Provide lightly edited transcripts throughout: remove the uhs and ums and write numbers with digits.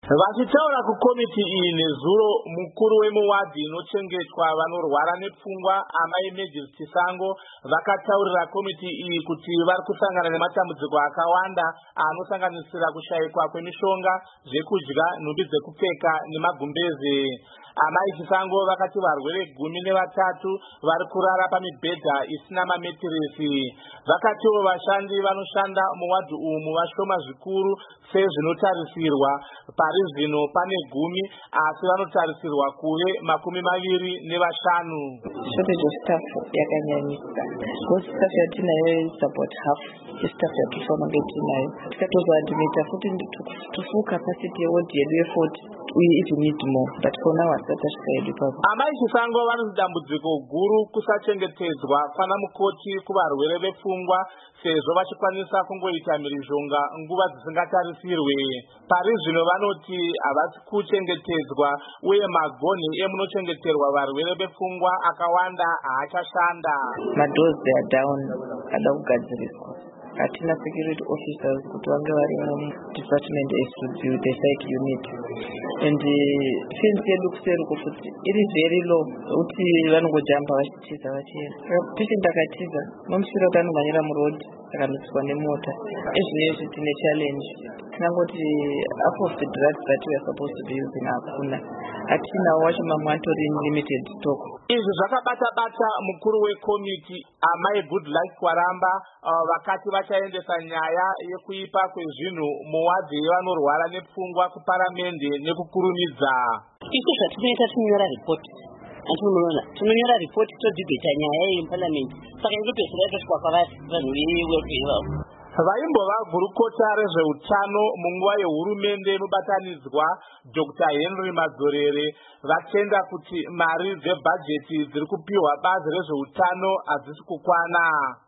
Vachitaura kukomiti iyi nezuro, mukuru wemuwadhi inochengetwa vanorwara nepfungwa Amai Maggie Chisango vakataurira komiti iyi kuti vari kusangana nematambudziko akawanda anosanganisira kushayikwa kwemishonga, zvekudya, nhumbi dzekupfeka nemagumbeze. Amai Chisango vakati varwere 13 vari kurara pamibhedha isina mametiresi. Vakatiwo vashandi vanoshanda muwadhi umu vashoma zvikuru sezvinotarisirwa. Pari zvino pane 10 asi vanotarisirwa kuve 25. Shortage of staff yakanyanyisa. Because staff yatinayo is about half staff yatofana ngetinayo. Tikatozoadmita futi to full capacity ward yedu ye40. We even need more, but for now asatashikaedu papa. Amai Chisango vane dambudziko guru kusachengetedzwa kwana mukoti kuvarwere vepfungwa sezvo vachikwanisa kungoita mhirizhonga nguva dzisingatarisirwe. Pari zvino vanoti havasi kuchengetedzwa uye magonhi emunochengeterwa varwere vepfungwa akawanda haachashanda. Madoors they are down, ada kugadziriswa. Hatina security officers kuti vange vari department with the psych unit. And fence yedu kuseri kuti iri very low kuti vanongojamba vachitiza vachienda. Patient akatiza nomushure panomhanyira muroad akanutswa nemota. Ezvinezvi tine challenge. Tinangoti half of the drugs that we are supposed to be using hakuna. Hatinawo wacho mamwantori limited stock. Izvi zvakabata mukuru wekomiti Amai Goodluck Kwaramba vakati vachaendesa nyaya yekuipa kwezvinhu muwadhi yevanorwara nepfungwa kuparamende nekukurumidza. Isu zvatinoita tinonyora ripoti. Antimunoona tinonyora ripoti todhibheta nyaya iyi muparliament. Saka ingopedzisira yatosvika kwavari vanhu vevavo. Vaimbova gurukota rezveutano munguva yehurumende inobatanidzwa Dr. Henry Madzorere vatenda kuti mari dzebhajeti dziri kupiwa bazi rezveutano hadzisi kukwana.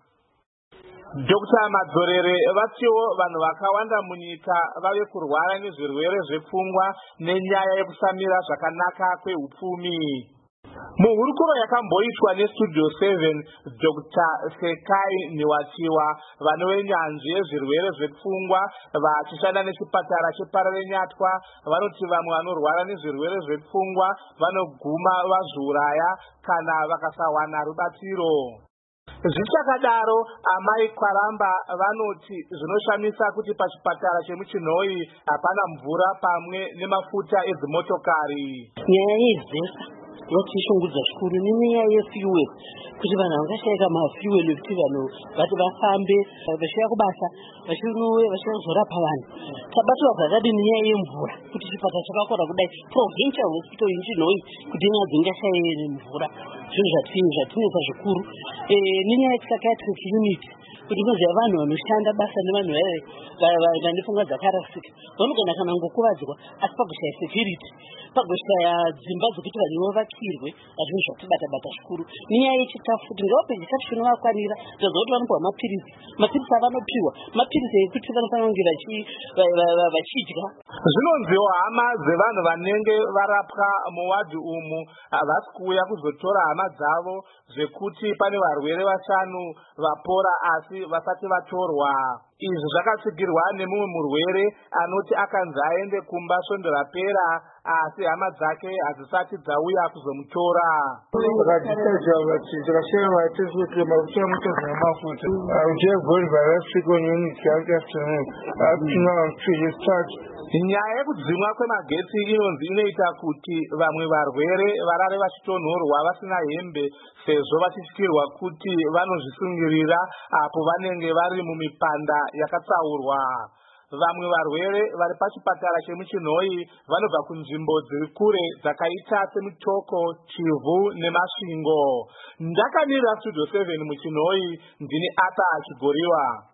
Dr. Madzorere vatiwo vanhu vakawanda munyika vave kurwara nezvirwere zvepfungwa nenyaya yekusamira zvakanaka kwehupfumi. Muhurukuro yakamboitwa neStudio 7, Dr. Sekai Niwatiwa, vanove nyanzvi yezvirwere zvepfungwa vachishanda nechipatara chePararenyatwa, vanoti vamwe vanorwara nezvirwere zvepfungwa vanoguma vazviuraya kana vakasawana rubatsiro. Zvichakadaro, Amai Kwaramba vanoti zvinoshamisa kuti pachipatara chemuChinhoyi hapana mvura pamwe nemafuta edzimotokari. Nyaya yezesa yatishungudza zvikuru nenyaya yefuel, kuti vanhu vangashayika mafuel ekuti vanhu vati vafambe vachiuya kubasa vachizorapa vanhu. Tabatwa zvakadini nenyaya yemvura, kuti chipatara chakakora kudai provincial hospital yeChinhoyi kuti nyaya dzingashaye nemvura. Zvinhu zvatinesa zvikuru. Nenyaya yepsychiatric unit, kuti kuziva vanhu vanoshanda basa nevanhu vane pfungwa dzakarasika vanogona kana ngokuvadzwa asi pagoshaya security, pagoshaya dzimba dzekuti vanhu vavakirwe. Zvinhu zvatibata zvikuru. Nenyaya yechikafu kuti ngawape chikafu chinovakwanira. Taziva kuti vanopiwa mapirisi avanopiwa, mapirisi ekuti vanofanira kunge vachidya. Zvinonziwo hama dzevanhu vanenge varapwa muwadhi umu havasi kuuya kuzotora hama dzavo zvekuti pane varwere 5 vapora asi vasati vatorwa. Izvi zvakatsigirwa nemumwe murwere anoti akanzi aende kumba svondo rapera asi hama dzake hadzisati dzauya kuzomutora. Nyaya yekudzimwa kwemagetsi inonzi inoita kuti vamwe varwere varare vachitonhorwa vasina hembe sezvo vachityirwa kuti vanozvisungirira apo vanenge vari mumipanda yakatsaurwa. Vamwe varwere vari pachipatara chemuChinhoyi vanobva kunzvimbo dziri kure dzakaita seMutoko, Chivhu neMasvingo. Ndakamirira Studio 7 muChinhoyi, ndini Ata Chigoriwa.